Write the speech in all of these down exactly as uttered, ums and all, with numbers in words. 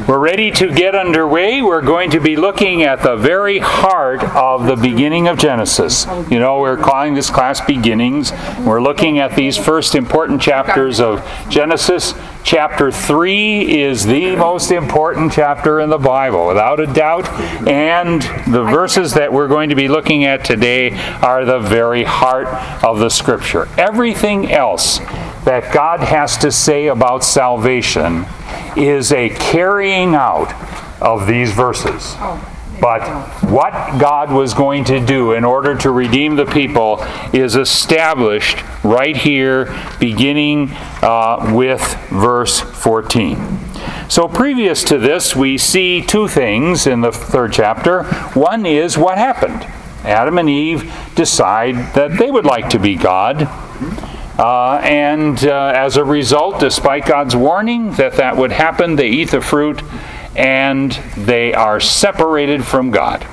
We're ready to get underway. We're going to be looking at the very heart of the beginning of Genesis. You know, we're calling this class Beginnings. We're looking at these first important chapters of Genesis. Chapter three is the most important chapter in the Bible, without a doubt. And the verses that we're going to be looking at today are the very heart of the Scripture. Everything else that God has to say about salvation is a carrying out of these verses. But what God was going to do in order to redeem the people is established right here, beginning uh, with verse fourteen. So previous to this, we see two things in the third chapter. One is what happened. Adam and Eve decide that they would like to be God. Uh, and uh, as a result, despite God's warning that that would happen, they eat the fruit and they are separated from God.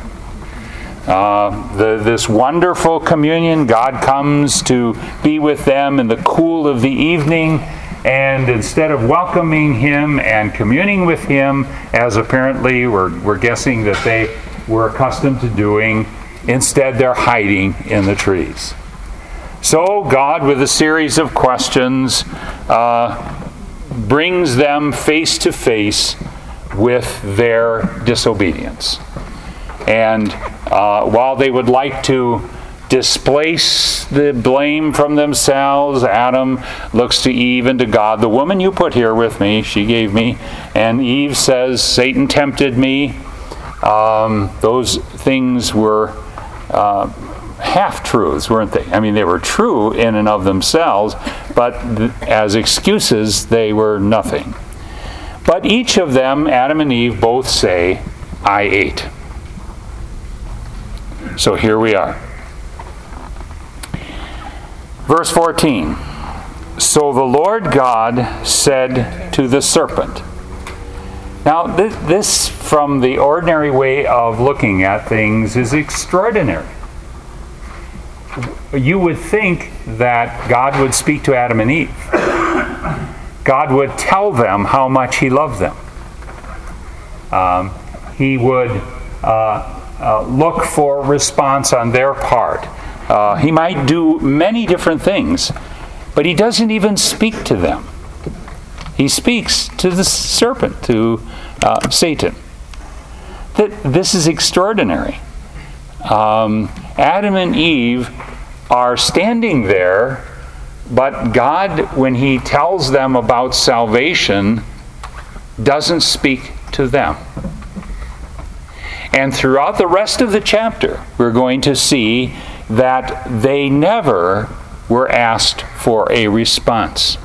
Uh, the, this wonderful communion, God comes to be with them in the cool of the evening, and instead of welcoming Him and communing with Him, as apparently we're, we're guessing that they were accustomed to doing, instead they're hiding in the trees. So God, with a series of questions, uh, brings them face to face with their disobedience. And uh, while they would like to displace the blame from themselves, Adam looks to Eve and to God. The woman you put here with me, she gave me. And Eve says, Satan tempted me. Um, those things were uh, half-truths, weren't they? I mean, they were true in and of themselves, but th- as excuses, they were nothing. But each of them, Adam and Eve, both say, I ate. So here we are. Verse fourteen. So the Lord God said to the serpent. Now, th- this, from the ordinary way of looking at things, is extraordinary. You would think that God would speak to Adam and Eve. God would tell them how much He loved them. Um, he would uh, uh, look for response on their part. Uh, he might do many different things, but He doesn't even speak to them. He speaks to the serpent, to uh, Satan. That this is extraordinary. Um, Adam and Eve are standing there, but God, when He tells them about salvation, doesn't speak to them. And throughout the rest of the chapter, we're going to see that they never were asked for a response.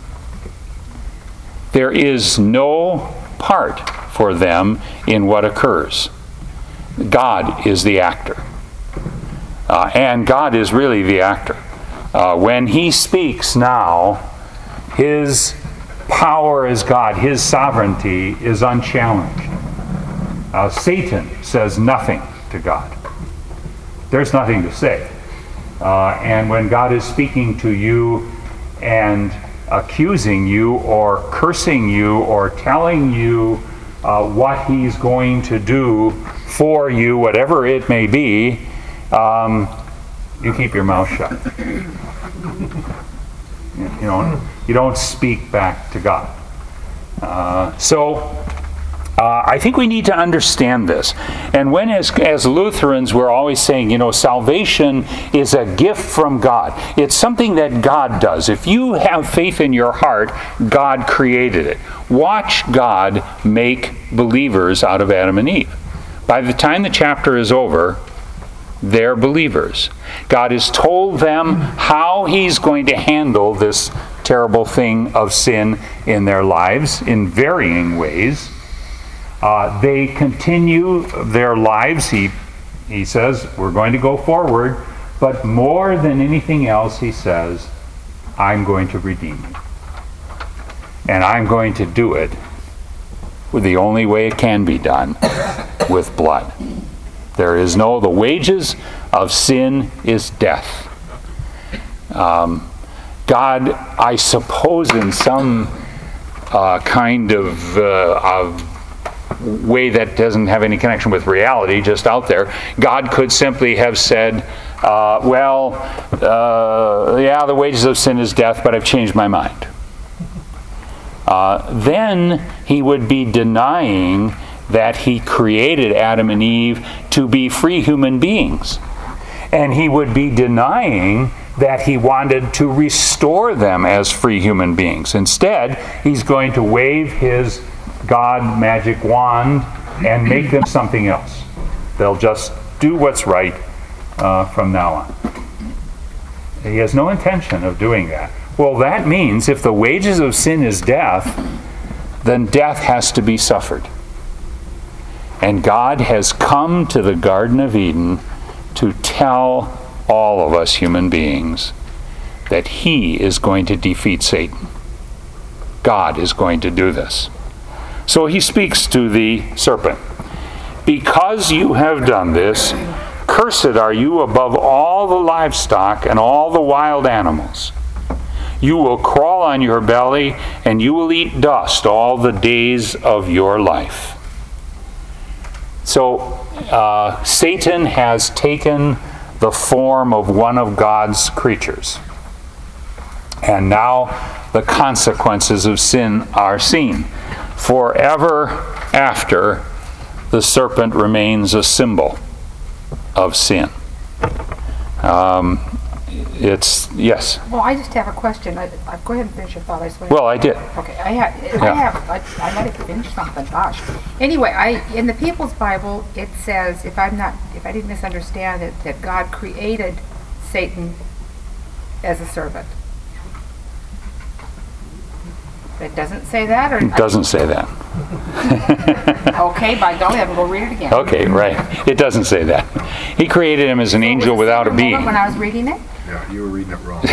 There is no part for them in what occurs. God is the actor. Uh, and God is really the actor. Uh, when He speaks now, His power as God, His sovereignty is unchallenged. Uh, Satan says nothing to God. There's nothing to say. Uh, and when God is speaking to you and accusing you or cursing you or telling you uh, what He's going to do for you, whatever it may be, um, you keep your mouth shut. You don't, you don't speak back to God. Uh, so, uh, I think we need to understand this. And when, as, as Lutherans, we're always saying, you know, salvation is a gift from God. It's something that God does. If you have faith in your heart, God created it. Watch God make believers out of Adam and Eve. By the time the chapter is over, they're believers. God has told them how He's going to handle this terrible thing of sin in their lives in varying ways. Uh, they continue their lives. He, he says, we're going to go forward, but more than anything else, He says, I'm going to redeem you. And I'm going to do it with the only way it can be done, with blood. There is no, the wages of sin is death. Um, God, I suppose in some uh, kind of, uh, of way that doesn't have any connection with reality, just out there, God could simply have said, uh, well, uh, yeah, the wages of sin is death, but I've changed my mind. Uh, then he would be denying that he created Adam and Eve to be free human beings. And he would be denying that he wanted to restore them as free human beings. Instead, he's going to wave his God magic wand and make them something else. They'll just do what's right uh, from now on. He has no intention of doing that. Well, that means if the wages of sin is death, then death has to be suffered. And God has come to the Garden of Eden to tell all of us human beings that he is going to defeat Satan. God is going to do this. So he speaks to the serpent. Because you have done this, cursed are you above all the livestock and all the wild animals. You will crawl on your belly, and you will eat dust all the days of your life. So uh, Satan has taken the form of one of God's creatures. And now the consequences of sin are seen. Forever after, the serpent remains a symbol of sin. Um, it's, yes? Well, I just have a question. I, I, go ahead and finish your thought. I swear. Well, I did. Okay, I have, I Yeah. have, I, I might have finished something, gosh. Anyway, I, in the People's Bible, it says, if I'm not, if I didn't misunderstand it, that God created Satan as a servant. It doesn't say that? Or It doesn't say that. Okay, by golly, I'm going to go read it again. Okay, right. It doesn't say that. He created him as an angel without a being. When I was reading it? Yeah, you were reading it wrong.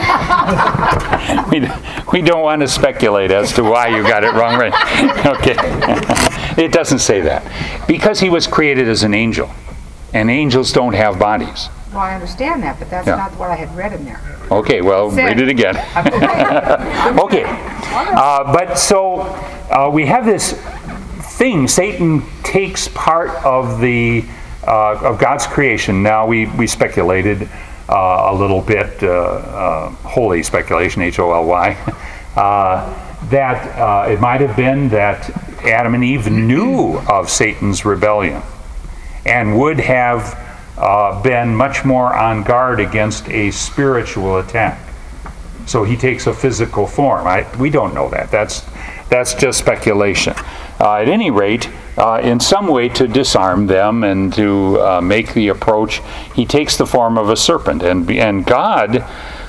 we, we don't want to speculate as to why you got it wrong. Right? Okay. It doesn't say that. Because he was created as an angel. And angels don't have bodies. Well, I understand that, but that's Yeah. not what I had read in there. Okay, well, Said- read it again. Okay. Uh, but so uh, we have this thing. Satan takes part of the uh, of God's creation. Now we we speculated uh, a little bit, uh, uh, holy speculation, H O L Y, uh, that uh, it might have been that Adam and Eve knew of Satan's rebellion and would have uh, been much more on guard against a spiritual attack. So he takes a physical form. I, we don't know that. That's that's just speculation. Uh, at any rate, uh, in some way to disarm them and to uh, make the approach, he takes the form of a serpent. And and God,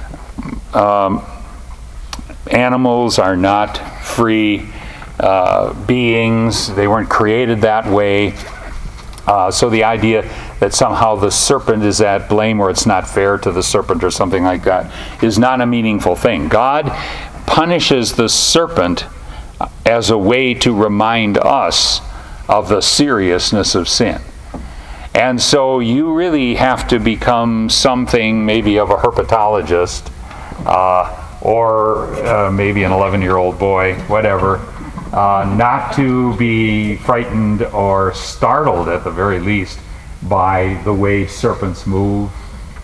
um, animals are not free uh, beings. They weren't created that way. Uh, so the idea that somehow the serpent is at blame or it's not fair to the serpent or something like that is not a meaningful thing. God punishes the serpent as a way to remind us of the seriousness of sin. And so you really have to become something maybe of a herpetologist uh, or uh, maybe an eleven-year-old boy, whatever, Uh, not to be frightened or startled at the very least by the way serpents move.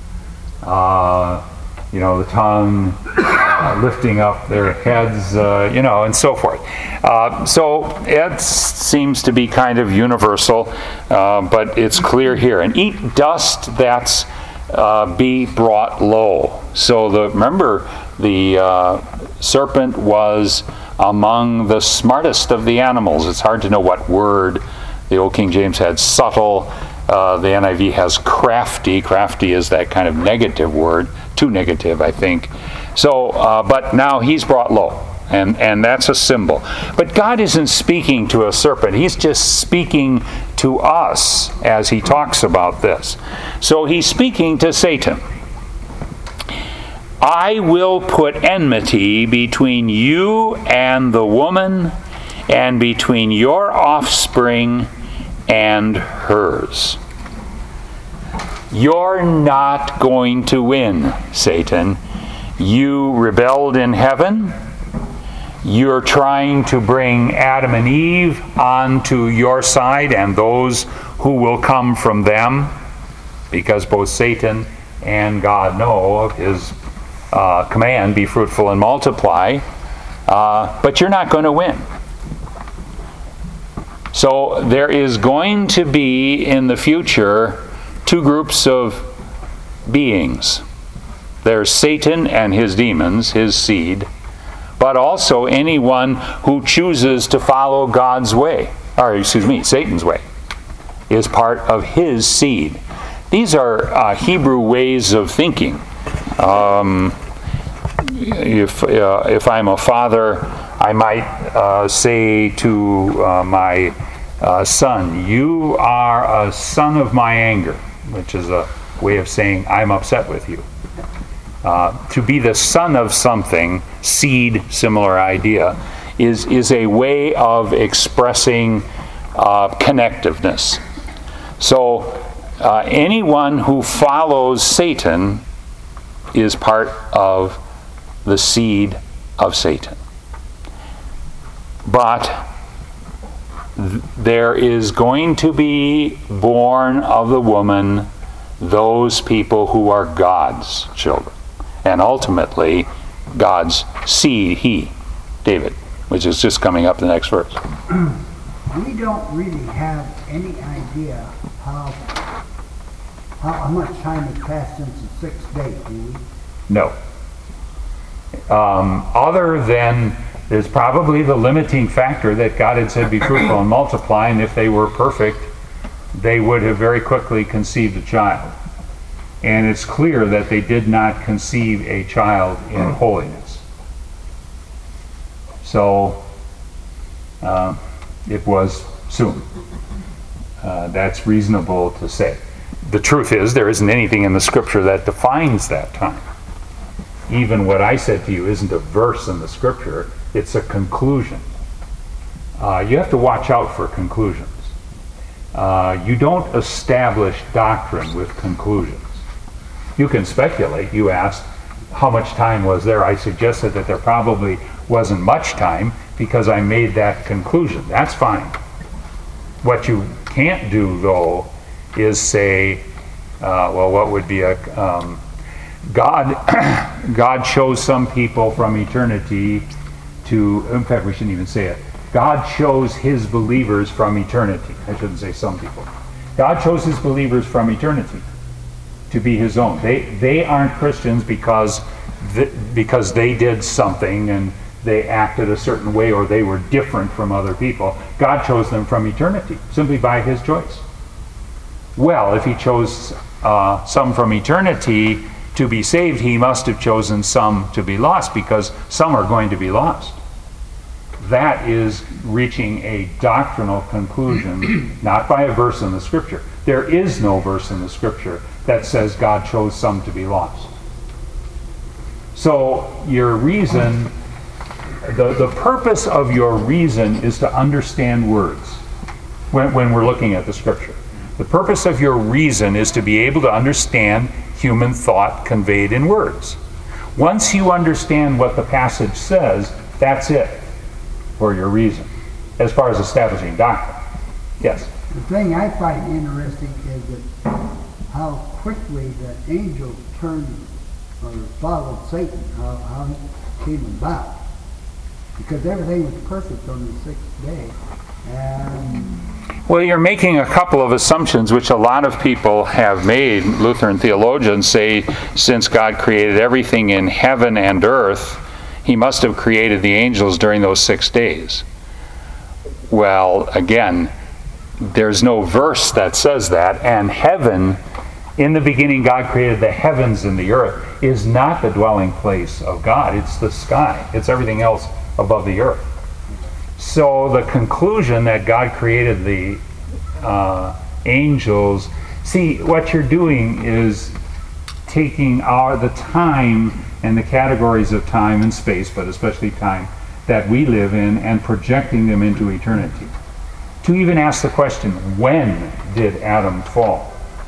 Uh, you know, the tongue uh, lifting up their heads, uh, you know, and so forth. Uh, so it seems to be kind of universal, uh, but it's clear here. And eat dust that's uh, be brought low. So the remember the uh, serpent was among the smartest of the animals. It's hard to know what word. The Old King James had subtle. Uh, the N I V has crafty. Crafty is that kind of negative word. Too negative, I think. So, uh, but now he's brought low. And, and that's a symbol. But God isn't speaking to a serpent. He's just speaking to us as he talks about this. So he's speaking to Satan. I will put enmity between you and the woman, and between your offspring and hers. You're not going to win, Satan. You rebelled in heaven. you're trying to bring Adam and Eve onto your side and those who will come from them, because both Satan and God know of his uh, command, be fruitful and multiply, uh, but you're not going to win. So there is going to be in the future two groups of beings. There's Satan and his demons, his seed, but also anyone who chooses to follow God's way, or excuse me, Satan's way, is part of his seed. These are uh, Hebrew ways of thinking. Um, if uh, if I'm a father, I might uh, say to uh, my uh, son, "You are a son of my anger," which is a way of saying I'm upset with you. Uh, to be the son of something, seed, similar idea, is is a way of expressing uh, connectiveness. So uh, anyone who follows Satan is part of the seed of Satan. But th- there is going to be born of the woman those people who are God's children. And ultimately, God's seed, he, David, which is just coming up the next verse. We don't really have any idea how, how, how much time has passed since the sixth day, do we? No. Um, other than there's probably the limiting factor that God had said, be fruitful and multiply, and if they were perfect, they would have very quickly conceived a child. And it's clear that they did not conceive a child in holiness. So, uh, it was soon. Uh, that's reasonable to say. The truth is, there isn't anything in the Scripture that defines that time. Even what I said to you isn't a verse in the Scripture, it's a conclusion. Uh, you have to watch out for conclusions. Uh, you don't establish doctrine with conclusions. You can speculate. You asked, how much time was there? I suggested that there probably wasn't much time because I made that conclusion. That's fine. What you can't do, though, is say, uh, well, what would be a... Um, God, God chose some people from eternity to... In fact, we shouldn't even say it. God chose his believers from eternity. I shouldn't say some people. God chose his believers from eternity to be his own. They they aren't Christians because th- because they did something and they acted a certain way or they were different from other people. God chose them from eternity simply by his choice. Well, if he chose uh, some from eternity to be saved, he must have chosen some to be lost, because some are going to be lost. That is reaching a doctrinal conclusion, not by a verse in the Scripture. There is no verse in the Scripture that says God chose some to be lost. So your reason, the, the purpose of your reason is to understand words when, when we're looking at the Scripture. The purpose of your reason is to be able to understand human thought conveyed in words. Once you understand what the passage says, that's it for your reason, as far as establishing doctrine. Yes? The thing I find interesting is that how quickly the angels turned or followed Satan, how, how it came about. Because everything was perfect on the sixth day. And well, you're making a couple of assumptions which a lot of people have made. Lutheran theologians say, since God created everything in heaven and earth, he must have created the angels during those six days. Well, again, there's no verse that says that, and heaven, in the beginning God created the heavens and the earth, is not the dwelling place of God. It's the sky. It's everything else above the earth. So the conclusion that God created the uh, angels, see, what you're doing is taking our the time and the categories of time and space, but especially time, that we live in and projecting them into eternity. To even ask the question, when did Adam fall?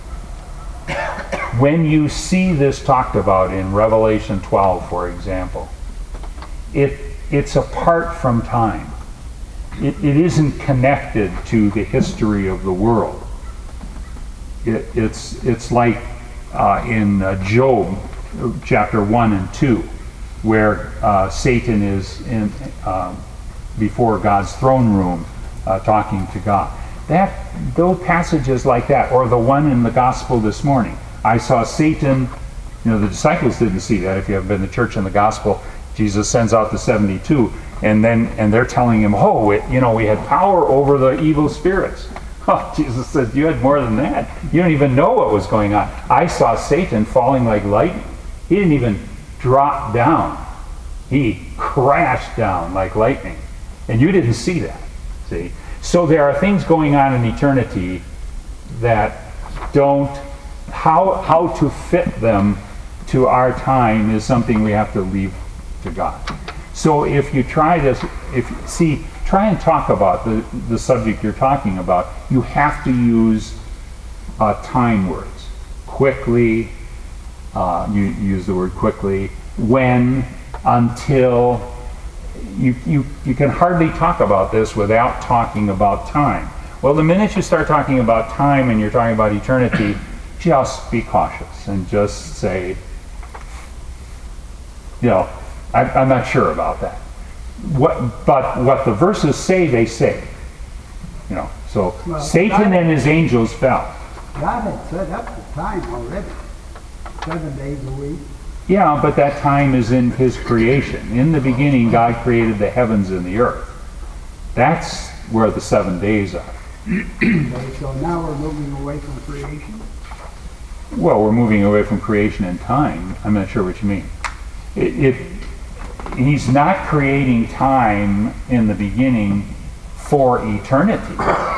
When you see this talked about in Revelation twelve, for example, it it's apart from time. It, it isn't connected to the history of the world. It, it's, it's like uh, in uh, Job, chapter one and two, where uh, Satan is in uh, before God's throne room uh, talking to God. That, those passages like that, or the one in the gospel this morning. I saw Satan, you know, the disciples didn't see that. If you have been to church in the gospel, Jesus sends out the seventy-two, and then and they're telling him, oh, it, you know, we had power over the evil spirits. Oh, Jesus said, you had more than that. You don't even know what was going on. I saw Satan falling like lightning. He didn't even drop down. He crashed down like lightning. And you didn't see that, see? So there are things going on in eternity that don't, how, how to fit them to our time is something we have to leave to God. So if you try to, if see, try and talk about the, the subject you're talking about, you have to use uh, time words. Quickly, uh, you use the word quickly, when, until. You, you, you can hardly talk about this without talking about time. Well, the minute you start talking about time and you're talking about eternity, just be cautious and just say, you know, I, I'm not sure about that. What, but what the verses say, they say. You know, so well, Satan God, and his angels fell. God had set up the time already, seven days a week. Yeah, but that time is in his creation. In the beginning, God created the heavens and the earth. That's where the seven days are. Okay, so now we're moving away from creation? Well, we're moving away from creation and time. I'm not sure what you mean. It, it, he's not creating time in the beginning for eternity.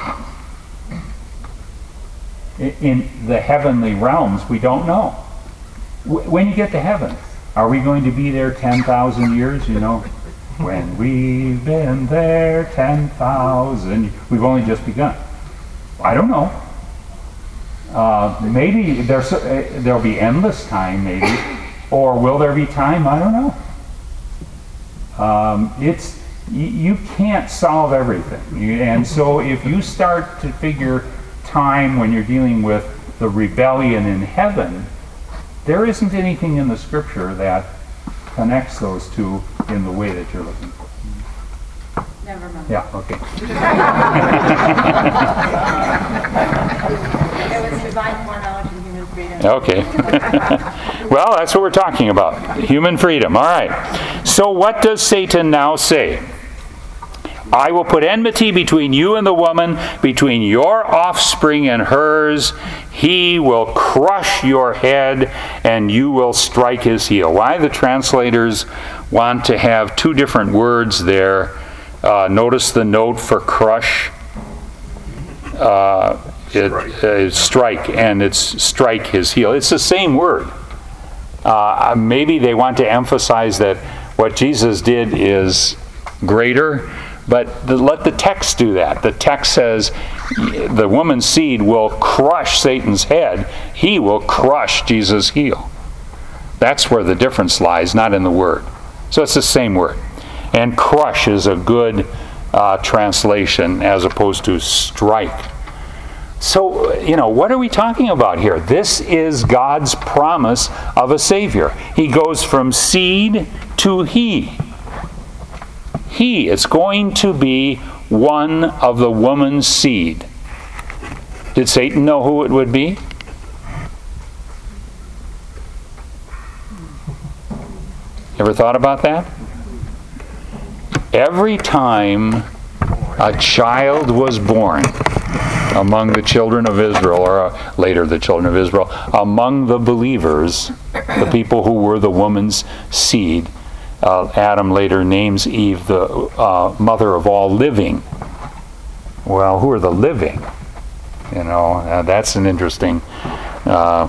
In the heavenly realms, we don't know. When you get to heaven, are we going to be there ten thousand years? You know, when we've been there ten thousand, we've only just begun. I don't know. Uh, maybe there's, uh, there'll be endless time, maybe. Or will there be time? I don't know. Um, it's, you, you can't solve everything. You, and so if you start to figure time when you're dealing with the rebellion in heaven, there isn't anything in the scripture that connects those two in the way that you're looking for. Never mind. Yeah, okay. It was divine foreknowledge and human freedom. Okay. Well, that's what we're talking about. Human freedom. All right. So what does Satan now say? I will put enmity between you and the woman, between your offspring and hers. He will crush your head, and you will strike his heel. Why the translators want to have two different words there. Uh, notice the note for crush. Uh, it, uh, strike, and it's strike his heel. It's the same word. Uh, maybe they want to emphasize that what Jesus did is greater. But the, let the text do that. The text says the woman's seed will crush Satan's head. He will crush Jesus' heel. That's where the difference lies, not in the word. So it's the same word. And crush is a good uh, translation as opposed to strike. So, you know, what are we talking about here? This is God's promise of a Savior. He goes from seed to he. He is going to be one of the woman's seed. Did Satan know who it would be? Ever thought about that? Every time a child was born among the children of Israel, or uh, later the children of Israel, among the believers, the people who were the woman's seed, Uh, Adam later names Eve the uh, mother of all living. Well, who are the living? You know, uh, that's an interesting uh,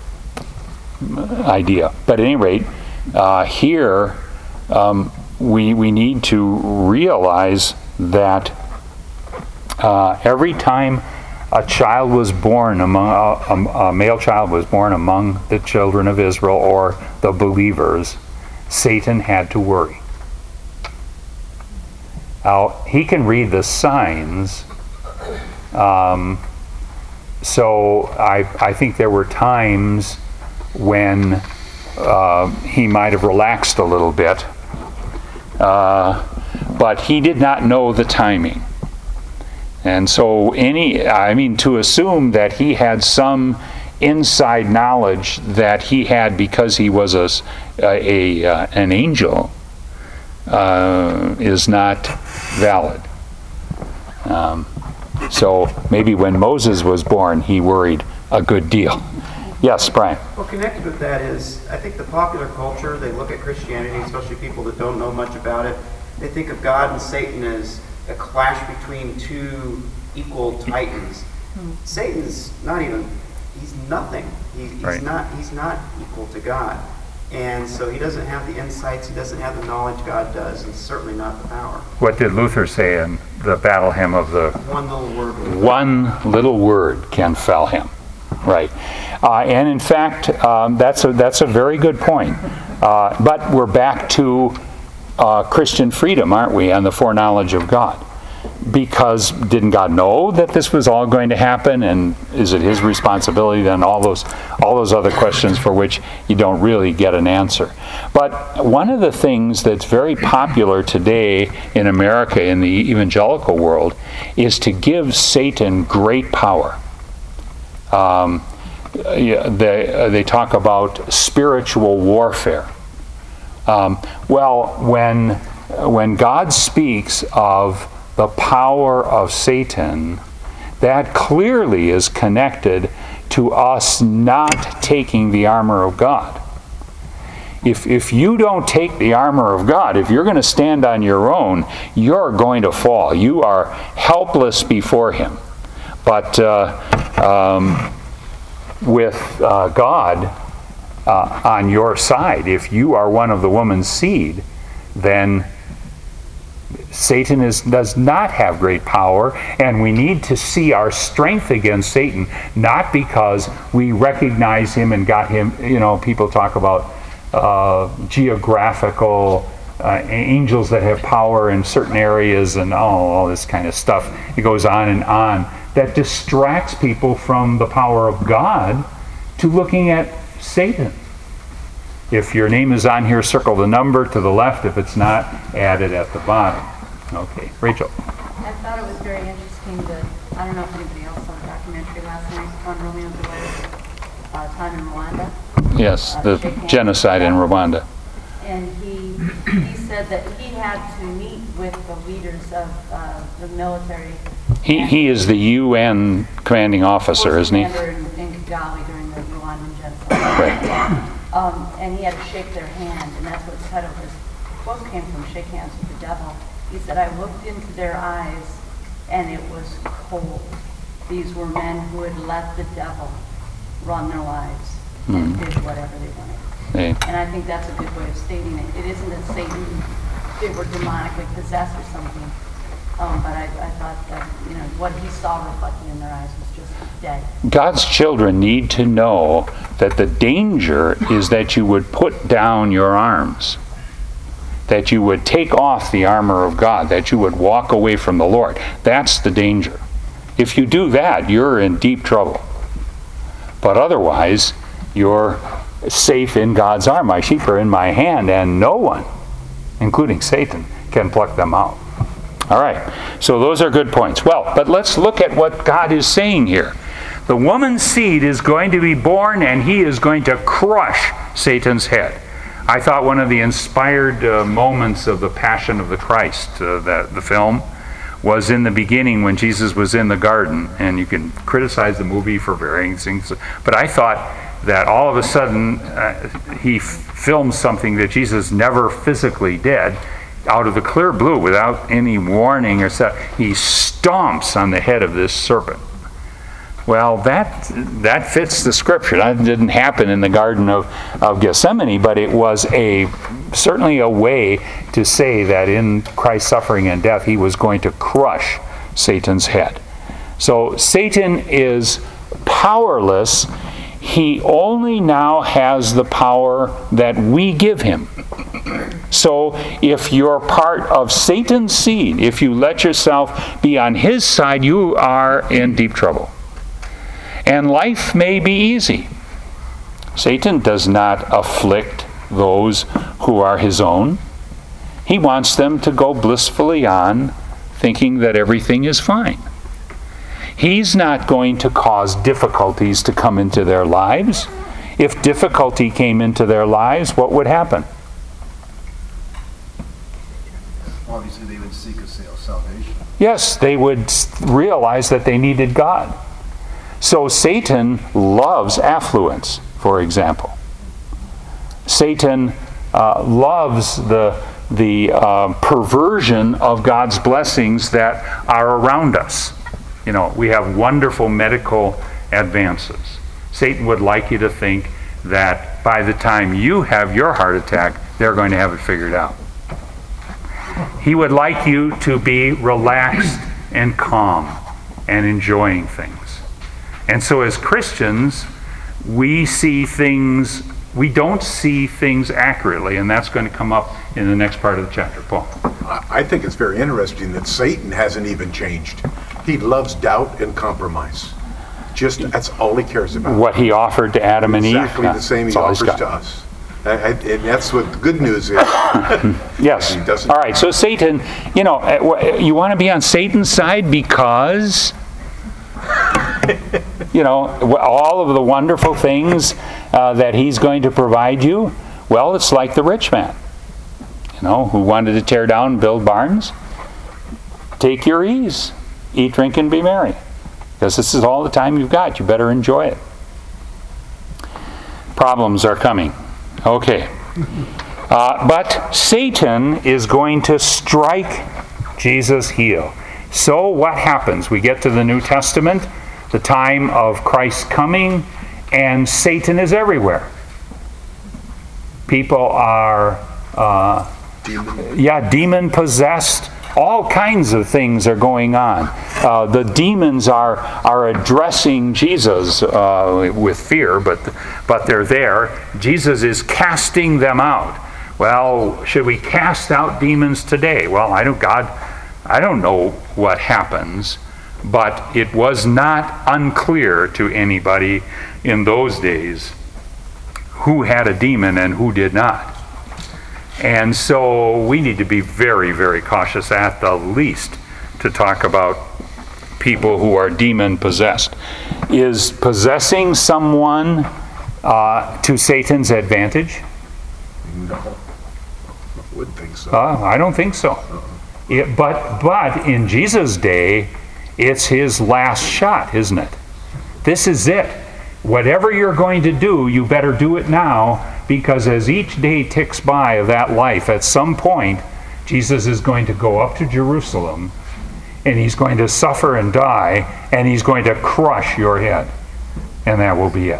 idea. But at any rate, uh, here um, we we need to realize that uh, every time a child was born among a, a male child was born among the children of Israel or the believers, Satan had to worry. Now, he can read the signs. Um, so I, I think there were times when uh, he might have relaxed a little bit. Uh, but he did not know the timing. And so any, I mean, to assume that he had some inside knowledge that he had because he was a, a, a uh, an angel uh, is not valid. Um, so maybe when Moses was born, he worried a good deal. Yes, Brian. Well, connected with that is, I think the popular culture, they look at Christianity, especially people that don't know much about it, they think of God and Satan as a clash between two equal titans. Hmm. Satan's not even, he's nothing. He, he's right. not He's not equal to God. And so he doesn't have the insights, he doesn't have the knowledge God does, and certainly not the power. What did Luther say in the battle hymn of the... One little word. One little word can fell him. Right. Uh, and in fact, um, that's a that's a very good point. Uh, but we're back to uh, Christian freedom, aren't we, and the foreknowledge of God? Because didn't God know that this was all going to happen, and is it His responsibility? Then all those all those other questions for which you don't really get an answer. But one of the things that's very popular today in America, in the evangelical world, is to give Satan great power. Um, they, uh, they talk about spiritual warfare. Um, well, when, when God speaks of the power of Satan, that clearly is connected to us not taking the armor of God. If, if you don't take the armor of God, if you're going to stand on your own, you're going to fall. You are helpless before Him. But uh, um, with uh, God uh, on your side, if you are one of the woman's seed, then Satan is, does not have great power, and we need to see our strength against Satan, not because we recognize him and got him, you know, people talk about uh, geographical Uh, angels that have power in certain areas and all, all this kind of stuff. It goes on and on. That distracts people from the power of God to looking at Satan. If your name is on here, circle the number to the left. If it's not, add it at the bottom. Okay, Rachel. I thought it was very interesting that, I don't know if anybody else saw the documentary last night on Romeo and Juliet, uh, time in Rwanda. Yes, uh, the genocide in Rwanda. And he he said that he had to meet with the leaders of uh, the military. He he is the U N commanding officer, isn't he? Commander in, in Kigali during the Rwandan genocide. Right. Um, and he had to shake their hand, and that's what the title of his quote came from, Shake Hands with the Devil. He said, I looked into their eyes, and it was cold. These were men who had let the devil run their lives and mm. did whatever they wanted. Hey. And I think that's a good way of stating it. It isn't that Satan, they were demonically possessed or something. Um, but I, I thought that, you know, what he saw reflected in their eyes was just dead. God's children need to know that the danger is that you would put down your arms, that you would take off the armor of God, that you would walk away from the Lord. That's the danger. If you do that, you're in deep trouble. But otherwise, you're safe in God's arm. My sheep are in my hand, and no one, including Satan, can pluck them out. All right, so those are good points. Well, but let's look at what God is saying here. The woman's seed is going to be born, and he is going to crush Satan's head. I thought one of the inspired uh, moments of the Passion of the Christ, uh, that the film, was in the beginning when Jesus was in the garden. And you can criticize the movie for varying things, but I thought that all of a sudden uh, he f- filmed something that Jesus never physically did out of the clear blue without any warning or stuff. He stomps on the head of this serpent. Well, that that fits the scripture. That didn't happen in the Garden of, of Gethsemane, but it was a certainly a way to say that in Christ's suffering and death, he was going to crush Satan's head. So Satan is powerless. he only now has the power that we give him. So if you're part of Satan's seed, if you let yourself be on his side, you are in deep trouble. And life may be easy. Satan does not afflict those who are his own. He wants them to go blissfully on, thinking that everything is fine. He's not going to cause difficulties to come into their lives. If difficulty came into their lives, what would happen? Obviously, they would seek a salvation. Yes, they would realize that they needed God. So Satan loves affluence, for example. Satan uh, loves the, the uh, perversion of God's blessings that are around us. You know, we have wonderful medical advances. Satan would like you to think that by the time you have your heart attack, they're going to have it figured out. He would like you to be relaxed and calm and enjoying things. And so as Christians, we see things, we don't see things accurately, and that's going to come up in the next part of the chapter. Paul. I think it's very interesting that Satan hasn't even changed. He loves doubt and compromise. Just, that's all he cares about. What he offered to Adam and Eve. Exactly the same he offers to us. I, I, and that's what the good news is. Yes. He doesn't. All right, so Satan, you know, you want to be on Satan's side because, you know, all of the wonderful things uh, that he's going to provide you. Well, it's like the rich man, you know, who wanted to tear down and build barns. Take your ease. Eat, drink, and be merry. Because this is all the time you've got. You better enjoy it. Problems are coming. Okay. Uh, but Satan is going to strike Jesus' heel. So what happens? We get to the New Testament, the time of Christ's coming, and Satan is everywhere. People are, uh, Demon. yeah, demon-possessed. All kinds of things are going on. Uh, the demons are are addressing Jesus uh, with fear, but but they're there. Jesus is casting them out. Well, should we cast out demons today? Well, I don't God, I don't know what happens, but it was not unclear to anybody in those days who had a demon and who did not. And so we need to be very, very cautious at the least to talk about people who are demon-possessed. Is possessing someone uh, to Satan's advantage? No. I would think so. Uh, I don't think so. It, but, but in Jesus' day, it's his last shot, isn't it? This is it. Whatever you're going to do, you better do it now, because as each day ticks by of that life, at some point, Jesus is going to go up to Jerusalem, and he's going to suffer and die, and he's going to crush your head. And that will be it.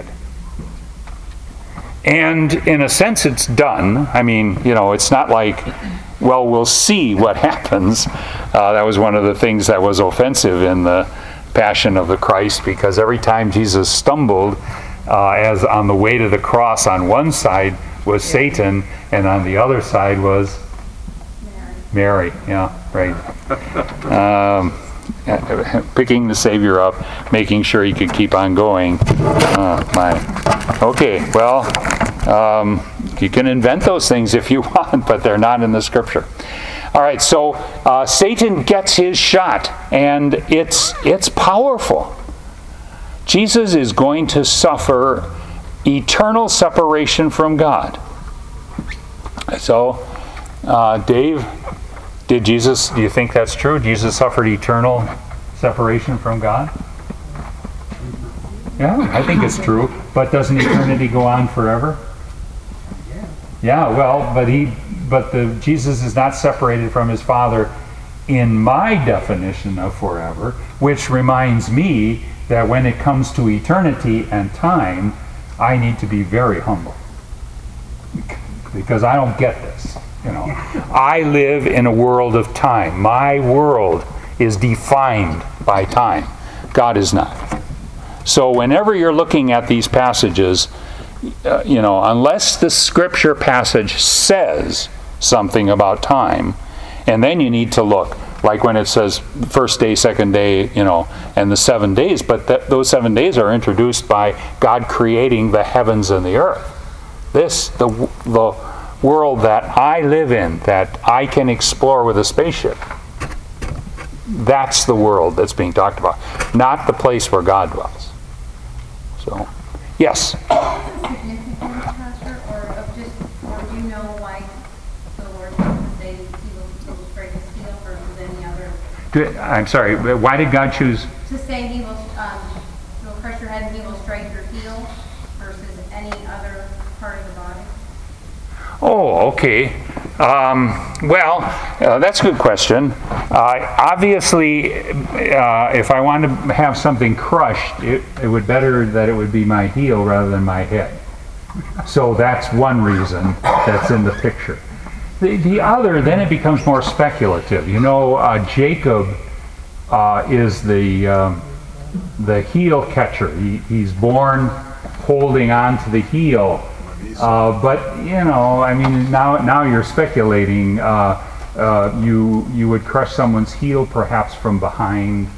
And in a sense, it's done. I mean, you know, it's not like, well, we'll see what happens. Uh, that was one of the things that was offensive in the Passion of the Christ, because every time Jesus stumbled, uh, as on the way to the cross, on one side was Satan, and on the other side was Mary. Mary. Yeah, right. Um, picking the Savior up, making sure he could keep on going. Uh, my. Okay, well, um, you can invent those things if you want, but they're not in the Scripture. All right, so uh, Satan gets his shot, and it's it's powerful. Jesus is going to suffer eternal separation from God. So, uh, Dave, did Jesus, do you think that's true? Jesus suffered eternal separation from God? Yeah, I think it's true. But doesn't eternity go on forever? Yeah, well, but he, but the Jesus is not separated from his Father in my definition of forever, which reminds me that when it comes to eternity and time, I need to be very humble, because I don't get this. You know, I live in a world of time. My world is defined by time. God is not. So whenever you're looking at these passages, uh, you know, unless the scripture passage says something about time, and then you need to look, like when it says first day, second day, you know, and the seven days, but th- those seven days are introduced by God creating the heavens and the earth. This, the, the world that I live in, that I can explore with a spaceship, that's the world that's being talked about, not the place where God dwells. So, yes? Is this significant, Pastor, or of just, or do you know why the Lord chose to say he will, he will strike his heel versus any other? Do, I'm sorry, why did God choose? To say he will, um, he will crush your head and he will strike your heel versus any other part of the body? Oh, okay. Um, well, uh, that's a good question. Uh, obviously, uh, if I wanted to have something crushed, it, it would better that it would be my heel rather than my head. So that's one reason that's in the picture. The, the other, then it becomes more speculative. You know, uh, Jacob uh, is the um, the heel catcher. He, he's born holding on to the heel. Uh, but you know, I mean, now now you're speculating. Uh, uh, you you would crush someone's heel perhaps from behind.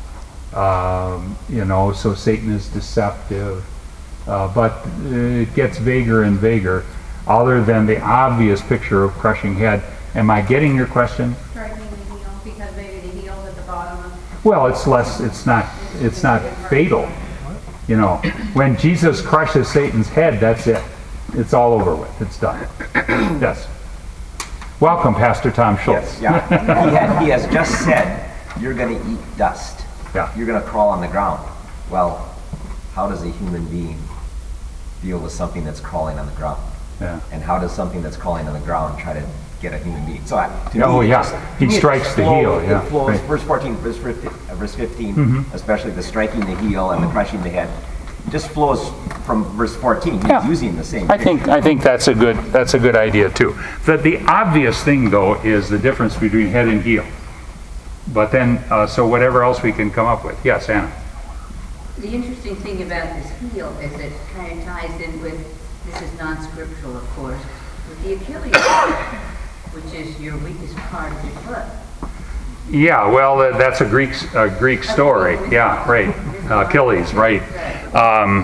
Um, you know, so Satan is deceptive. Uh, but it gets vaguer and vaguer. Other than the obvious picture of crushing head, am I getting your question? Striking the heel because maybe the heel's at the bottom of. Well, it's less. It's not. It's not fatal. You know, when Jesus crushes Satan's head, that's it. It's all over with. It's done. Yes. Welcome, Pastor Tom Schultz. Yes, yeah. he, had, he has just said, you're going to eat dust. Yeah. You're going to crawl on the ground. Well, how does a human being deal with something that's crawling on the ground? Yeah. And how does something that's crawling on the ground try to get a human being? So, I, to Oh, me, yeah. just- He to me, it strikes just the flows- heel, yeah. It flows, Right. verse fourteen, verse fifteen, uh, verse fifteen Mhm. especially the striking the heel and the crushing the head, just flows from verse fourteen. He's Yeah. using the same I think I think that's a good that's a good idea too. The the obvious thing though is the difference between head and heel. But then uh, so whatever else we can come up with. Yes, Anna. The interesting thing about this heel is it kind of ties in with, this is non-scriptural of course, with the Achilles heel, which is your weakest part of your foot. Yeah, well, uh, that's a Greek a Greek story. Yeah, right. Uh, Achilles, right. Um,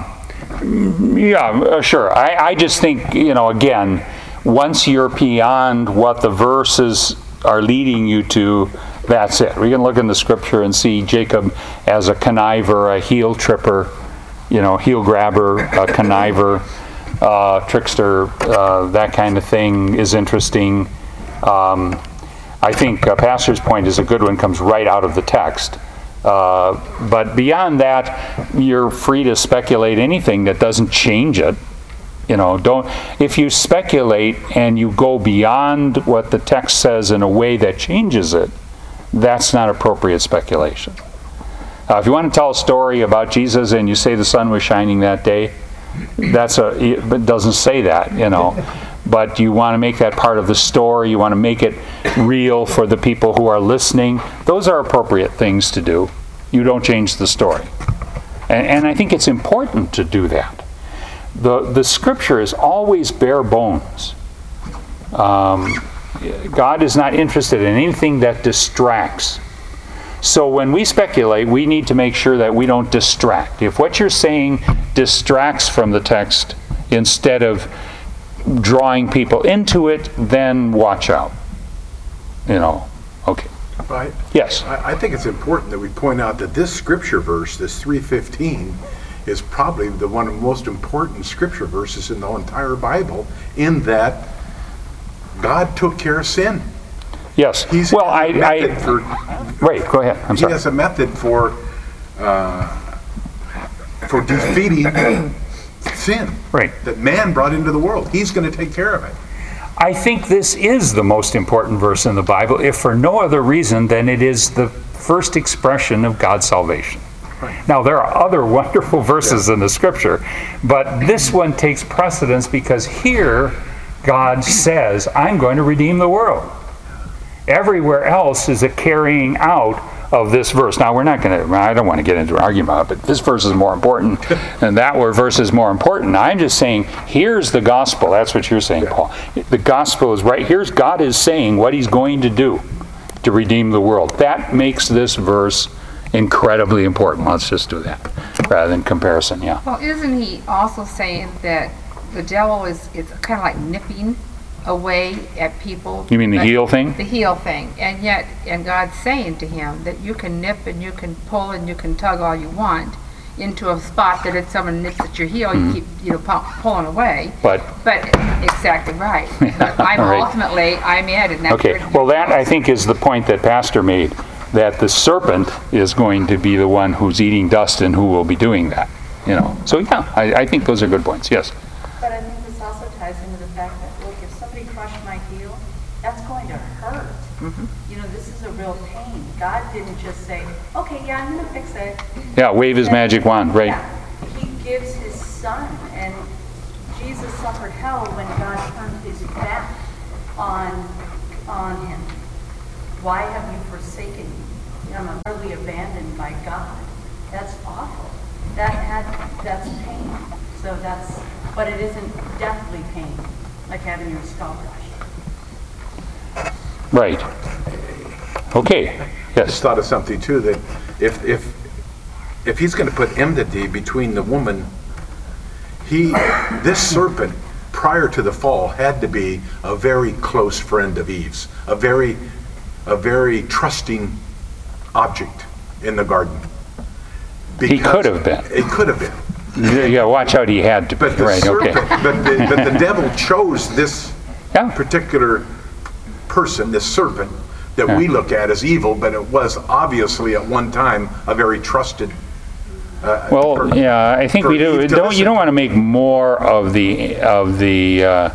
yeah, uh, sure. I, I just think, you know, again, once you're beyond what the verses are leading you to, that's it. We can look in the scripture and see Jacob as a conniver, a heel tripper, you know, heel grabber, a conniver, uh, trickster, uh, that kind of thing is interesting. Um, I think uh, Pastor's point is a good one, comes right out of the text. Uh, but beyond that, you're free to speculate anything that doesn't change it. You know, don't, if you speculate and you go beyond what the text says in a way that changes it, that's not appropriate speculation. Uh, if you want to tell a story about Jesus and you say the sun was shining that day, that's a, it doesn't say that, you know. But you want to make that part of the story, you want to make it real for the people who are listening. Those are appropriate things to do. You don't change the story. And, and I think it's important to do that. The, the scripture is always bare bones. Um, God is not interested in anything that distracts. So when we speculate, we need to make sure that we don't distract. If what you're saying distracts from the text instead of drawing people into it, then watch out. You know, okay. Right. Yes. I, I think it's important that we point out that this scripture verse, this three fifteen, is probably the one of the most important scripture verses in the entire Bible, in that God took care of sin. Yes. He's well, I, method I for, right. Go ahead. I'm he sorry. has a method for uh, for defeating sin. Right. That man brought into the world. He's going to take care of it. I think this is the most important verse in the Bible, if for no other reason than it is the first expression of God's salvation. Right. Now, there are other wonderful verses yeah. in the scripture, but this one takes precedence because here God says, I'm going to redeem the world. Everywhere else is a carrying out of this verse. Now, we're not going to, I don't want to get into an argument about it, but this verse is more important, and that verse is more important. I'm just saying, here's the gospel. That's what you're saying, Paul. The gospel is right. Here's God is saying what he's going to do to redeem the world. That makes this verse incredibly important. Let's just do that rather than comparison, yeah. Well, isn't he also saying that the devil is, is kind of like nipping away at people? You mean the but- heel thing? The heel thing. And yet, and God's saying to him that you can nip and you can pull and you can tug all you want into a spot that if someone nips at your heel, Mm-hmm. you keep, you know, pu- pulling away. But But, exactly right. But I'm Right. ultimately, I'm it, and that's Okay, where- well, that I think is the point that Pastor made, that the serpent is going to be the one who's eating dust and who will be doing that. You know, so yeah, I, I think those are good points. Yes. But I think this also ties into the fact that, look, if somebody crushed my heel, that's going to hurt. You know, this is a real pain. God didn't just say, okay, yeah, I'm going to fix it. Yeah, wave his magic wand, right? Yeah. He gives his son, and Jesus suffered hell when God turned his back on, on him. Why have you forsaken me? I'm utterly abandoned by God. That's awful. That had, that's pain. So that's, but it isn't deathly pain, like having your skull crushed. Right. Okay. I just Yes. thought of something too, that if, if, if he's going to put enmity between the woman, he, this serpent, prior to the fall, had to be a very close friend of Eve's, a very, a very trusting object in the garden. He could have been. It could have been. Yeah, watch out, he had to be. But the Right, okay. serpent, but the, but the devil chose this Yeah. particular person, this serpent, that Yeah. we look at as evil, but it was obviously at one time a very trusted. Uh, Well, per- yeah, I think for we do. Eve to Don't you listen. don't want to make more of the of the uh,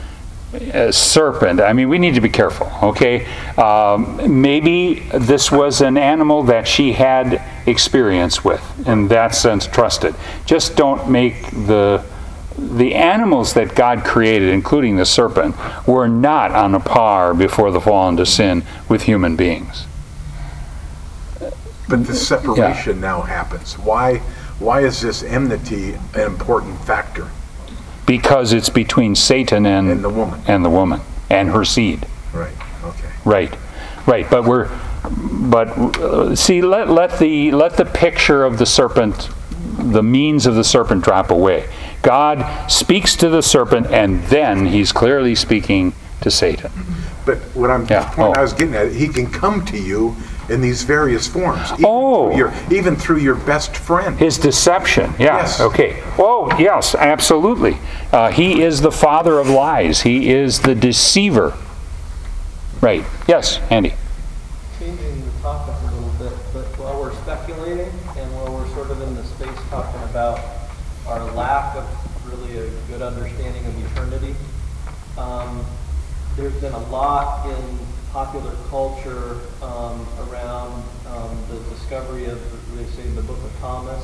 uh, serpent. I mean, we need to be careful. Okay, um, maybe this was an animal that she had experience with, in that sense, trusted. Just don't make the the animals that God created, including the serpent, were not on a par before the fall into sin with human beings. But the separation now happens. Why? Why is this enmity an important factor? Because it's between Satan and, And the woman. and the woman and her seed. Right. Okay. Right, right. But we're, but uh, see, let let the let the picture of the serpent, the means of the serpent, drop away. God speaks to the serpent, and then He's clearly speaking to Satan. But what I'm Yeah, the point oh. I was getting at, he can come to you in these various forms. Even Oh. through your, even through your best friend. His deception, yeah, Yes. okay. Oh, yes, absolutely. Uh, he is the father of lies. He is the deceiver. Right. Yes, Andy. Changing the topic a little bit, but while we're speculating and while we're sort of in the space talking about our lack of really a good understanding of eternity, um, there's been a lot in popular culture um, around um, the discovery of, they say, the Book of Thomas,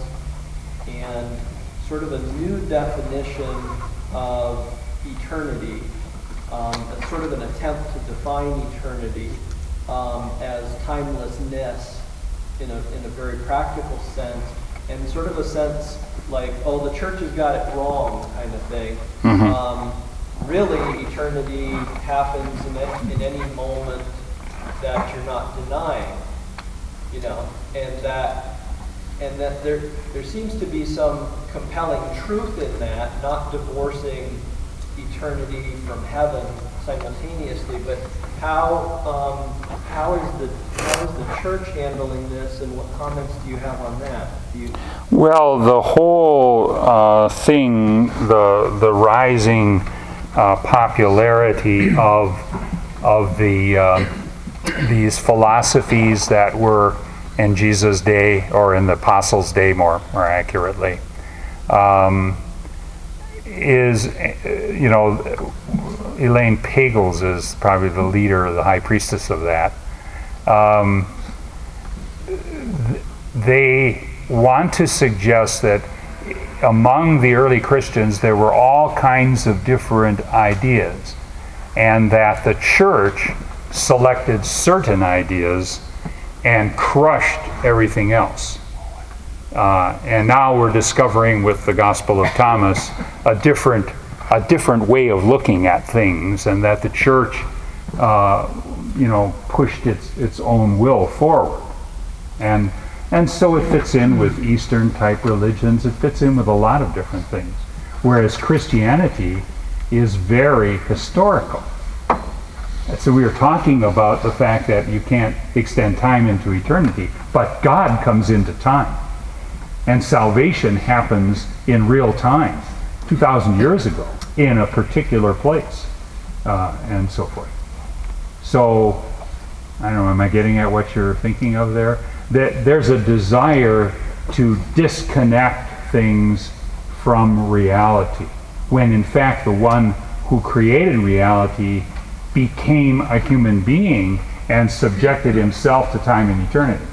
and sort of a new definition of eternity, um, as sort of an attempt to define eternity um, as timelessness in a, in a very practical sense, and sort of a sense like, oh, the church has got it wrong kind of thing. Mhm. Um, really, eternity happens in any, in any moment that you're not denying, you know, and that and that there there seems to be some compelling truth in that, not divorcing eternity from heaven simultaneously, but how um, how is the how is the church handling this, and what comments do you have on that? Do you, Well, the whole uh, thing, the the rising uh, popularity of of the uh, these philosophies that were in Jesus' day, or in the apostles' day, more more accurately, um, is uh, you know, Elaine Pagels is probably the leader, the high priestess of that. Um, th- they want to suggest that among the early Christians there were all kinds of different ideas, and that the church selected certain ideas and crushed everything else. Uh, and now we're discovering with the Gospel of Thomas a different, a different way of looking at things, and that the church, uh, you know, pushed its its own will forward, and and so it fits in with Eastern type religions. It fits in with a lot of different things, whereas Christianity is very historical. So we were talking about the fact that you can't extend time into eternity, but God comes into time. And salvation happens in real time, two thousand years ago, in a particular place, uh, and so forth. So, I don't know, am I getting at what you're thinking of there? That there's a desire to disconnect things from reality, when in fact the one who created reality became a human being and subjected himself to time and eternity.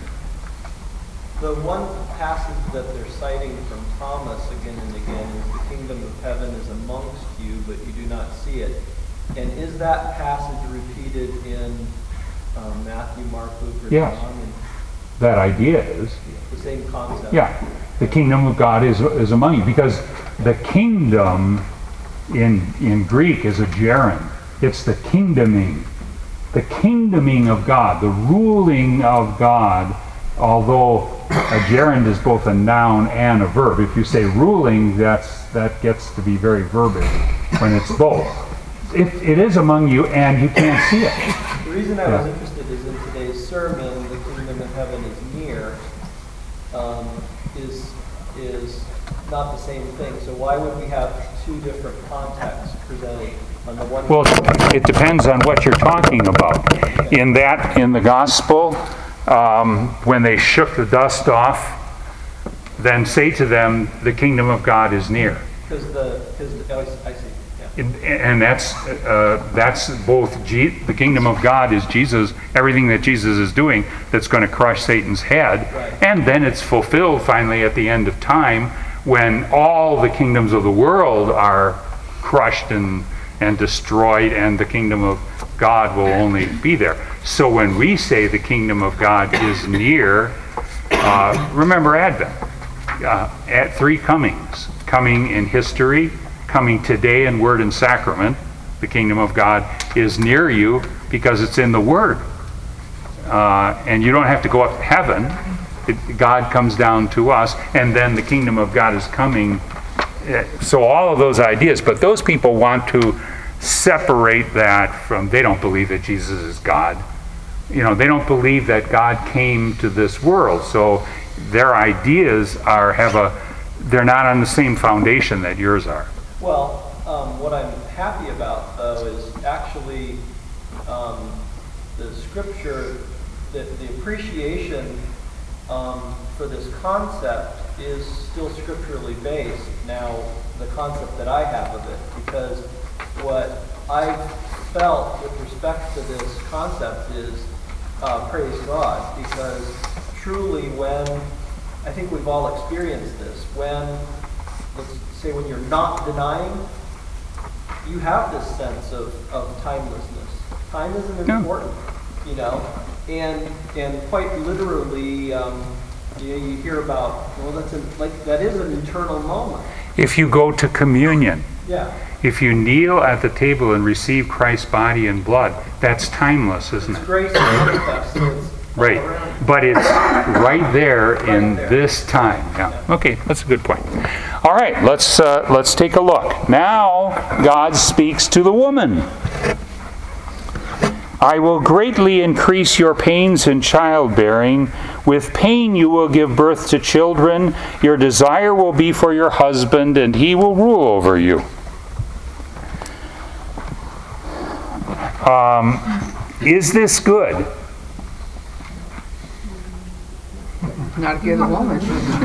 The one passage that they're citing from Thomas again and again is the kingdom of heaven is amongst you, but you do not see it. And is that passage repeated in um, Matthew, Mark, Luke, or Yes. John? And That idea is, the same concept. yeah, the kingdom of God is is among you, because the kingdom in in Greek is a gerund. It's the kingdoming, the kingdoming of God, the ruling of God. Although a gerund is both a noun and a verb. If you say ruling, that's that gets to be very verbic when it's both. It, it is among you, and you can't see it. The reason I Yeah. was interested is in today's sermon, the kingdom of heaven is near, um, is is not the same thing. So why would we have two different contexts presented on the one? Well, it depends on what you're talking about. In that, in the gospel, um, when they shook the dust off, then say to them, the kingdom of God is near. Because the, because, oh, I see, yeah. And- And that's uh, that's both Je- the kingdom of God is Jesus, everything that Jesus is doing that's going to crush Satan's head, Right. and then it's fulfilled finally at the end of time when all the kingdoms of the world are crushed and and destroyed, and the kingdom of God will only be there. So when we say the kingdom of God is near, uh, remember Advent, uh, at three comings, coming in history, coming today in word and sacrament. The kingdom of God is near you because it's in the Word. Uh, and you don't have to go up to heaven. It, God comes down to us, and then the kingdom of God is coming. Uh, So all of those ideas, but those people want to separate that from, they don't believe that Jesus is God. You know, they don't believe that God came to this world. So their ideas are, have a, they're not on the same foundation that yours are. Well, um, what I'm happy about, though, is actually um, the scripture, that the appreciation um, for this concept is still scripturally based. Now, the concept that I have of it, because what I felt with respect to this concept is uh, praise God, because truly when, I think we've all experienced this, when, let's say when you're not denying, you have this sense of, of timelessness. Time isn't Yeah. important, you know, and and quite literally, um, you know, you hear about, well, that's a, like that is an eternal moment. If you go to communion, Yeah, if you kneel at the table and receive Christ's body and blood, that's timeless, isn't it's it? grace manifest. So it's all Right. around. But it's right there in there. this time. Yeah. Okay, that's a good point. All right, let's uh, let's take a look. Now God speaks to the woman. I will greatly increase your pains in childbearing. With pain you will give birth to children. Your desire will be for your husband, and he will rule over you. Um, is this good? Not if you're the woman.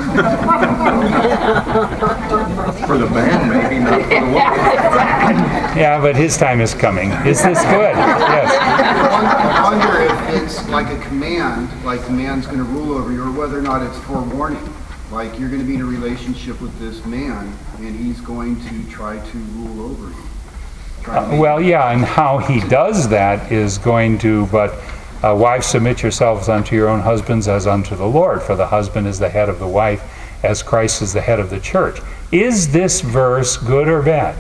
For the man, maybe, not for the woman. Yeah, but his time is coming. Is this good? Yes. I wonder if it's like a command, like the man's going to rule over you, or whether or not it's forewarning. Like you're going to be in a relationship with this man, and he's going to try to rule over you. Try to Uh, make- well, yeah, and how he does that is going to, but uh, wives, submit yourselves unto your own husbands as unto the Lord, for the husband is the head of the wife, as Christ is the head of the church. Is this verse good or bad?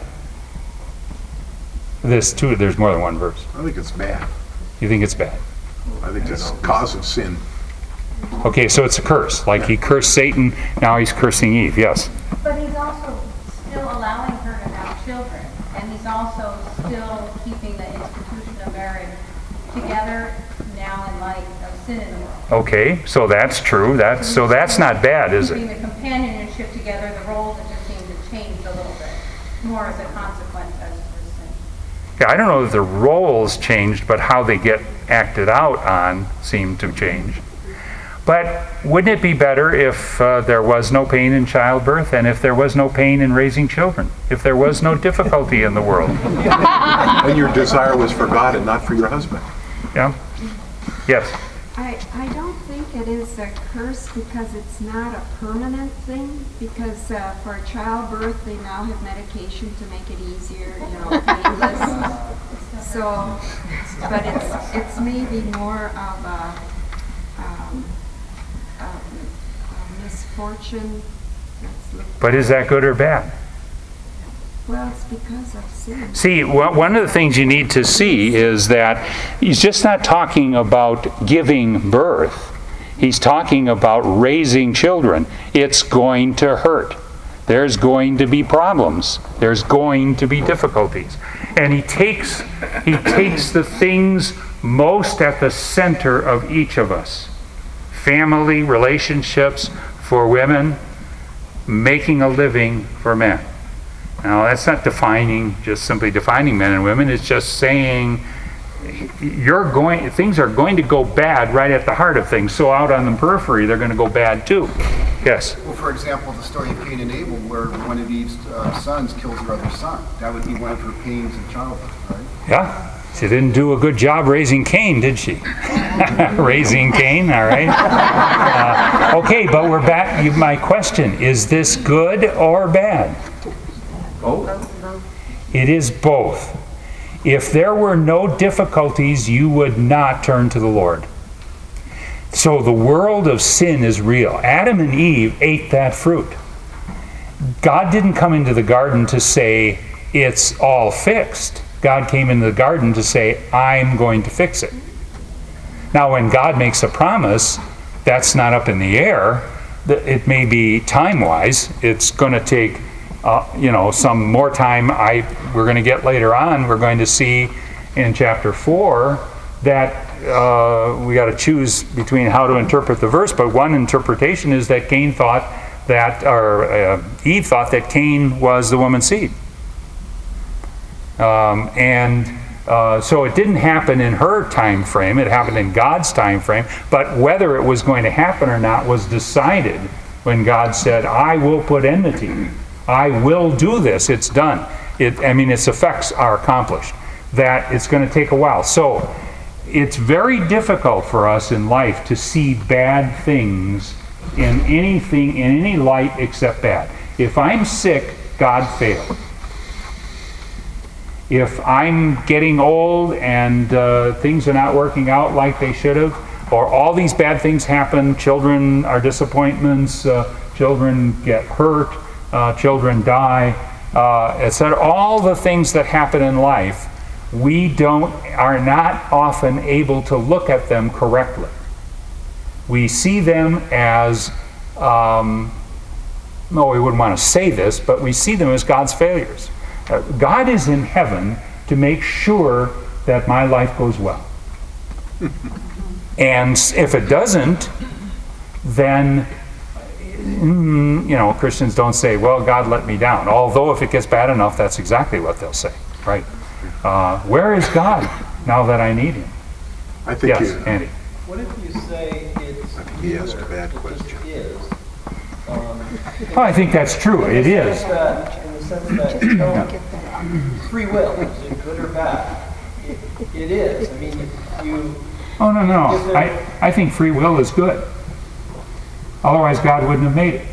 This too, there's more than one verse. I think it's bad. You think it's bad? I think it's cause of sin. Okay, so it's a curse. Like he cursed Satan, now he's cursing Eve. Yes? But he's also still allowing her to have children, and he's also still keeping the institution of marriage together now in light of sin in the world. Okay, so that's true. That's so that's not bad, is Keeping it? the companionship together, the roles that just seem to change a little bit, more as a consequence as for sin. Yeah, I don't know that the roles changed, but how they get acted out on seem to change. But wouldn't it be better if uh, there was no pain in childbirth and if there was no pain in raising children? If there was no difficulty in the world? And your desire was for God and not for your husband. Yeah? Yes? I, I don't think it is a curse because it's not a permanent thing, because uh, for childbirth they now have medication to make it easier, you know, painless. So, but it's, it's maybe more of a, um, a, a misfortune. That's looked But is that good or bad? Well, it's because of sin. See, one of the things you need to see is that he's just not talking about giving birth. He's talking about raising children. It's going to hurt. There's going to be problems. There's going to be difficulties. And he takes, he takes the things most at the center of each of us. Family, relationships for women, making a living for men. Now, that's not defining, just simply defining men and women. It's just saying you're going, things are going to go bad right at the heart of things. So out on the periphery, they're going to go bad too. Yes? Well, for example, the story of Cain and Abel, where one of Eve's uh, sons kills her other son. That would be one of her pains of childbirth, right? Yeah. She didn't do a good job raising Cain, did she? Raising Cain, all right. Uh, okay, but we're back. My question, is this good or bad? Both. It is both. If there were no difficulties, you would not turn to the Lord. So the world of sin is real. Adam and Eve ate that fruit. God didn't come into the garden to say, it's all fixed. God came into the garden to say, I'm going to fix it. Now, when God makes a promise, that's not up in the air. It may be time-wise. It's going to take Uh, you know, some more time. I we're going to get later on. We're going to see in chapter four that uh, we got to choose between how to interpret the verse. But one interpretation is that Cain thought that, or uh, Eve thought that Cain was the woman's seed, um, and uh, so it didn't happen in her time frame. It happened in God's time frame. But whether it was going to happen or not was decided when God said, "I will put enmity. I will do this." It's done. It, I mean, its effects are accomplished. That it's going to take a while. So it's very difficult for us in life to see bad things in anything, in any light except bad. If I'm sick, God failed. If I'm getting old and uh, things are not working out like they should have, or all these bad things happen, children are disappointments, uh, children get hurt, Uh, children die, uh, et cetera. All the things that happen in life, we don't are not often able to look at them correctly. We see them as, um, no, we wouldn't want to say this, but we see them as God's failures. Uh, God is in heaven to make sure that my life goes well. And if it doesn't, then you know, Christians don't say, well, God let me down. Although if it gets bad enough, that's exactly what they'll say, right? Uh, where is God now that I need him? I think yes, you, Andy. What if you say it's he asked a bad question. Is, um, oh, I think that's true. It is. That, in the sense that, you know, free will, is it good or bad? It, it is. I mean, you... Oh, no, no. I, I think free will is good. Otherwise, God wouldn't have made it.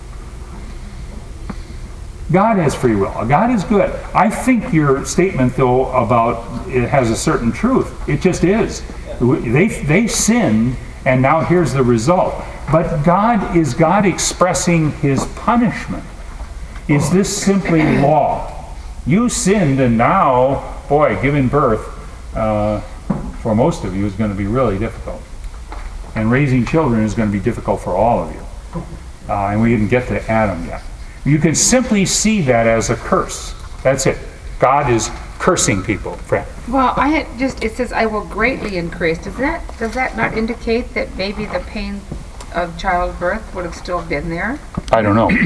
God has free will. God is good. I think your statement, though, about it has a certain truth. It just is. They, they sinned, and now here's the result. But God, is God expressing his punishment? Is this simply law? You sinned, and now, boy, giving birth, uh, for most of you, is going to be really difficult. And raising children is going to be difficult for all of you. Uh, and we didn't get to Adam yet. You can simply see that as a curse. That's it. God is cursing people, Fran. Well, I had just, it says, I will greatly increase. Does that, does that not indicate that maybe the pain of childbirth would have still been there? I don't know.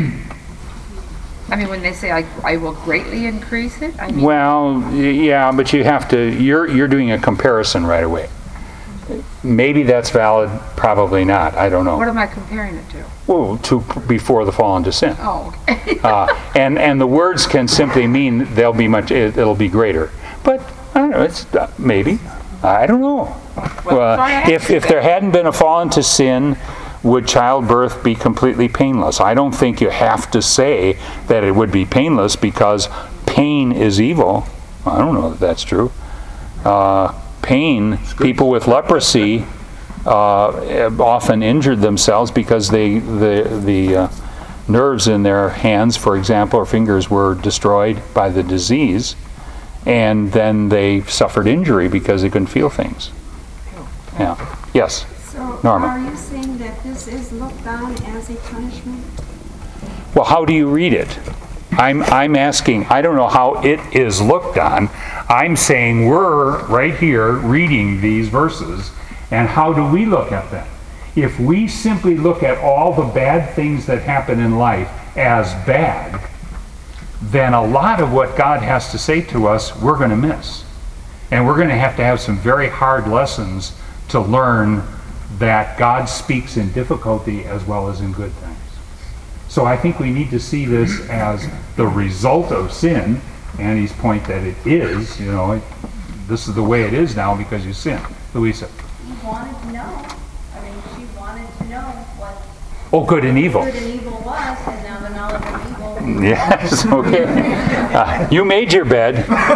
I mean, when they say, I, I will greatly increase it? I mean, Well, y- yeah, but you have to, you're, you're doing a comparison right away. Maybe that's valid, probably not. I don't know. what am I comparing it to? Well, to before the fall into sin. Oh, okay. Uh, and, and the words can simply mean they'll be much, it, it'll be greater. But, I don't know, it's, uh, maybe. I don't know. Well, Uh, sorry, I if, if there hadn't been a fall into sin, would childbirth be completely painless? I don't think you have to say that it would be painless, because pain is evil. I don't know that that's true. Uh, pain, people with leprosy uh, often injured themselves because they, the, the uh, nerves in their hands, for example, or fingers were destroyed by the disease, and then they suffered injury because they couldn't feel things. Yeah. Yes. So Norma. are you saying that this is looked on as a punishment? Well, how do you read it? I'm, I'm asking, I don't know how it is looked on. I'm saying we're right here reading these verses, and how do we look at them? If we simply look at all the bad things that happen in life as bad, then a lot of what God has to say to us, we're going to miss. And we're going to have to have some very hard lessons to learn that God speaks in difficulty as well as in good things. So I think we need to see this as the result of sin, Annie's point that it is, you know, it, this is the way it is now because you sin. Louisa. She wanted to know. I mean, she wanted to know what Oh, good and evil. good and evil was, and now the knowledge of evil. Yes, okay. Uh, you made your bed.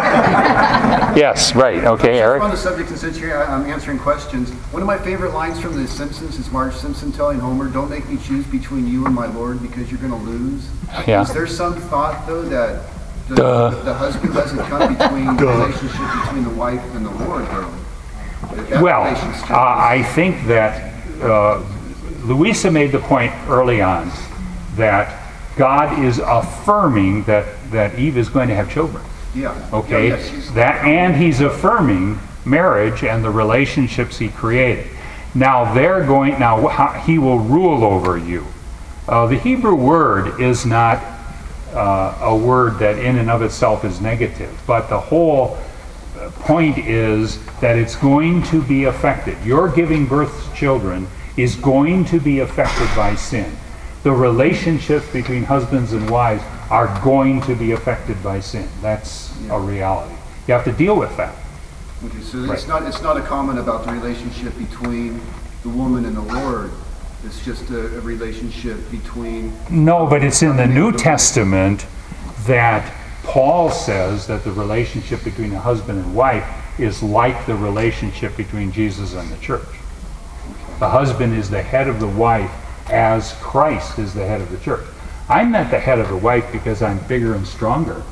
Yes, right. Okay, Eric. On the subject, and since here I'm answering questions, one of my favorite lines from The Simpsons is Marge Simpson telling Homer, "Don't make me choose between you and my Lord because you're going to lose." Yeah. Is there some thought, though, that the, Duh. the, the husband doesn't come between the relationship between the wife and the Lord, though? That that Well, relationship uh, I think that uh, Louisa made the point early on that God is affirming that, that Eve is going to have children. Yeah. Okay? Yeah, yeah, she's- That, and he's affirming marriage and the relationships he created. Now they're going, now how, he will rule over you. Uh, the Hebrew word is not uh, a word that in and of itself is negative, but the whole point is that it's going to be affected. Your giving birth to children is going to be affected by sin. The relationships between husbands and wives are going to be affected by sin. That's a reality. You have to deal with that. Okay, so Right. it's not, it's not a comment about the relationship between the woman and the Lord. It's just a, a relationship between... No, but it's in the New Testament that Paul says that the relationship between a husband and wife is like the relationship between Jesus and the church. The husband is the head of the wife as Christ is the head of the church. I'm not the head of the wife because I'm bigger and stronger,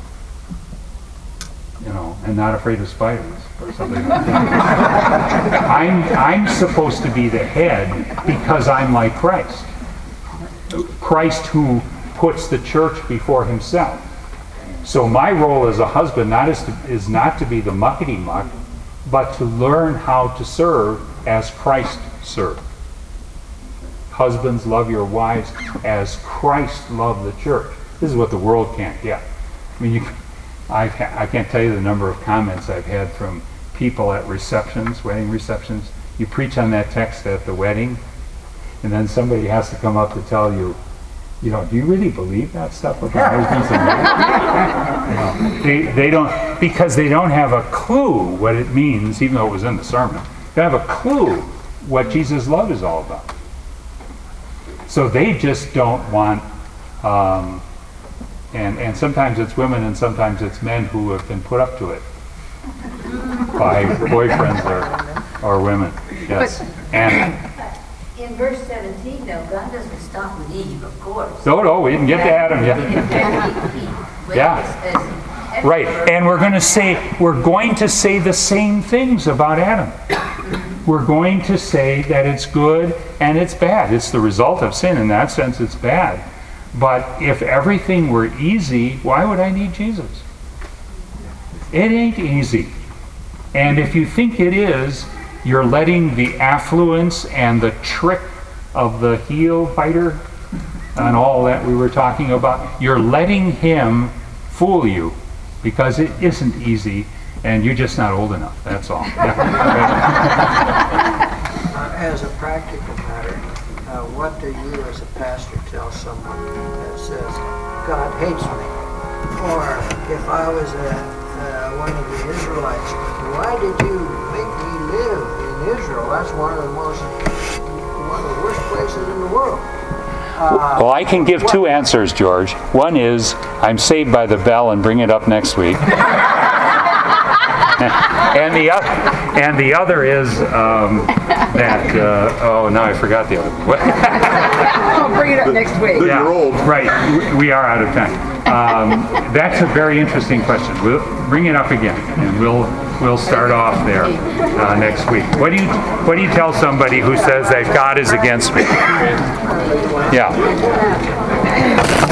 you know, and not afraid of spiders or something like that. I'm, I'm supposed to be the head because I'm like Christ. Christ who puts the church before himself. So my role as a husband not is, to, is not to be the muckety-muck, but to learn how to serve as Christ served. Husbands, love your wives as Christ loved the church. This is what the world can't get. I mean, you, I've ha- I can't tell you the number of comments I've had from people at receptions, wedding receptions. You preach on that text at the wedding, and then somebody has to come up to tell you, you know, do you really believe that stuff about husbands and wives? You know, they, they don't, because they don't have a clue what it means, even though it was in the sermon. They have a clue what Jesus' love is all about. So they just don't want, um, and, and sometimes it's women and sometimes it's men who have been put up to it by boyfriends or Or women, yes. And In verse seventeen, though, God doesn't stop with Eve, of course. no, no, we didn't get to Adam In yet. fact, he- he waits Yeah. as- Right, and we're going to say we're going to say the same things about Adam. We're going to say that it's good and it's bad. It's the result of sin. In that sense, it's bad. But if everything were easy, why would I need Jesus? It ain't easy. And if you think it is, you're letting the affluence and the trick of the heel biter and all that we were talking about, you're letting him fool you, because it isn't easy and you're just not old enough. That's all. Yeah. Uh, as a practical matter, uh, what do you as a pastor tell someone that says, God hates me? Or if I was a, uh, one of the Israelites, why did you make me live in Israel? That's one of the most, one of the worst places in the world. Uh, Well, I can give two answers, George. One is, I'm saved by the bell and bring it up next week. and the other, and the other is um, that. Uh, oh, now I forgot the other. I'll bring it up next week. Yeah, right. We- We are out of time. Um, that's a very interesting question. We'll bring it up again, and we'll we'll start off there uh, next week. What do you what do you tell somebody who says that God is against me? Yeah.